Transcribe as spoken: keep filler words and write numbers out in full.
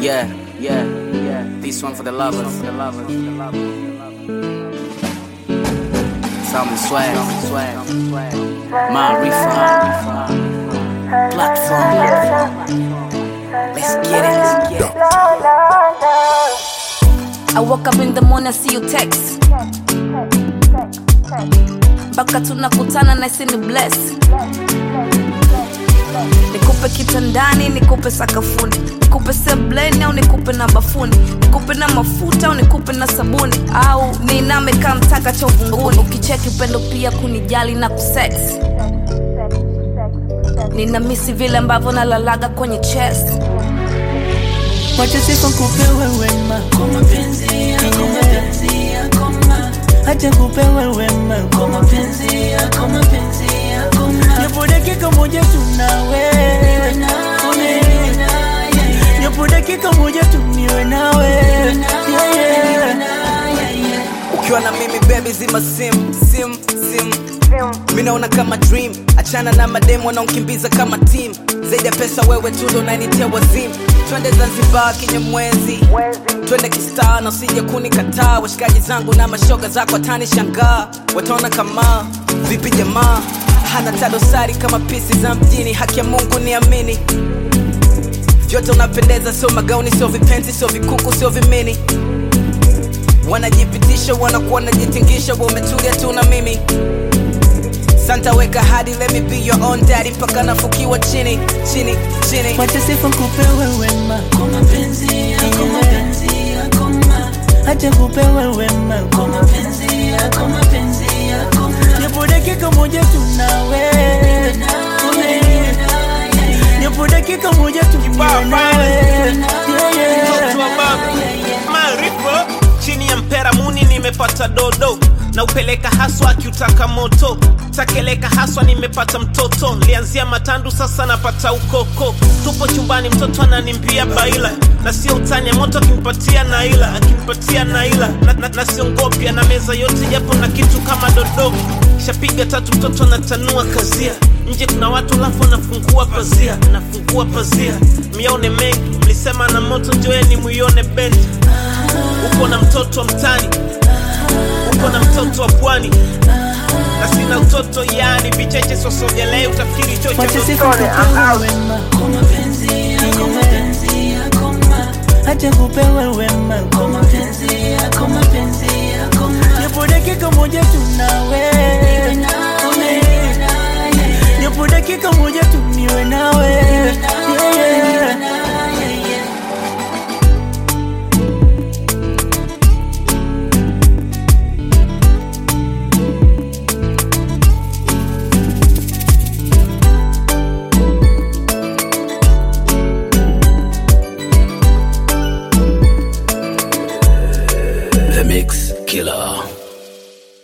Yeah, yeah, yeah. This one for the lovers. For the lovers. Some swag, swag, my refund, platform. Let's get it, let's get it. I woke up in the morning, I see you text. Baka tunakutana na isi ni bless. Nikupe kitandani, nikupe sakafuni, nikupe sebleni au nikupe na bafuni, nikupe na mafuta au nikupe na sabuni, au niname kama mtaka cha uvunguni. Ukicheki upendo pia kunijali na kusex. Nina misi vile ambavyo nalalaga kwenye chest. Wacha sifa nikupe wewe ma kwa mapenzi yako, mapenzi yako ma. Acha nikupe wewe ma kwa mapenzi yako, mapenzi yako ma. Yapo dakika moja tu nawe, niwe nawe, niwe nawe. Yapo dakika moja tu niwe nawe, niwe nawe. Ukiwa na mimi baby zima sim, sim, sim. Mimi naona kama dream. Achana na mademo wanaokimbiza kama team. Zaidi ya pesa wewe tu ndo unanitia wazimu. Twende Zanzibar Kinyamwezi, twende kistaa na usije kunikataa. Washikaji zangu na mashoga zako watanishangaa, wataona kama vipi jamaa hana tadosari kama pisi za mjini. Haki ya Mungu niamini, vyote unapendeza, sio magauni, sio vipenzi, sio vikuku, sio vimini. Wanajipitisha, wanakuwa najitingisha, wametulia tu na mimi. Santa weka hadi, let me be your own daddy, mpaka nafukiwa chini, chini, chini. wacha sifa nikupe wewe ma Kwa mapenzi yako, mapenzi yako ma. Acha nikupe wewe ma Kwa mapenzi yako, mapenzi yako ma. Yapo dakika moja tu nawe, Niwe nawe, niwe nawe. yapo dakika moja tu niwe nawe. Mtoto wa baba Marifa chini ya mpera muni nimepata dodo na upeleka haswa akiutaka moto takeleka haswa nimepata mtoto lianzia matandu sasa napata ukoko tupo chumbani mtoto ananimbia baila na sio utanya moto akimpatia naila akimpatia naila na, na, na siongopia na meza yote japo na kitu kama dodo shapiga tatu mtoto anatanua kazia nje kuna watu lafu nafungua pazia nafungua pazia mione mengi mlisema na moto njoeni muione bendi uko na mtoto wa mtani uko na mtoto wa pwani na sina utoto yani vicheche sosogelei utafikiri chocho Wacha sifa nikupe wewe ma Kwa mapenzi yako, mapenzi yako ma. Acha nikupe wewe ma Kwa mapenzi yako, mapenzi yako ma. Yapo dakika moja tu nawe, Niwe nawe, niwe nawe. yapo dakika moja tu niwe nawe, Niwe nawe, niwe nawe. The Mix Killer.